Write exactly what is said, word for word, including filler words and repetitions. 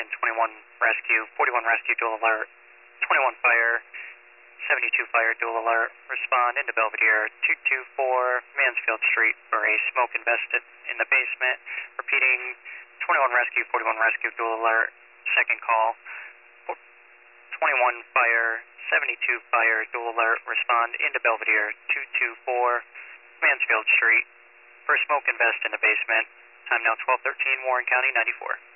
twenty-one rescue, forty-one rescue, dual alert, twenty-one fire, seventy-two fire, dual alert, respond into Belvedere, two two four Mansfield Street for a smoke invested in the basement. Repeating, twenty-one rescue, forty-one rescue, dual alert, second call, twenty-one fire, seventy-two fire, dual alert, respond into Belvedere, two two four Mansfield Street for a smoke invest in the basement. Time now twelve thirteen, Warren County, ninety-four.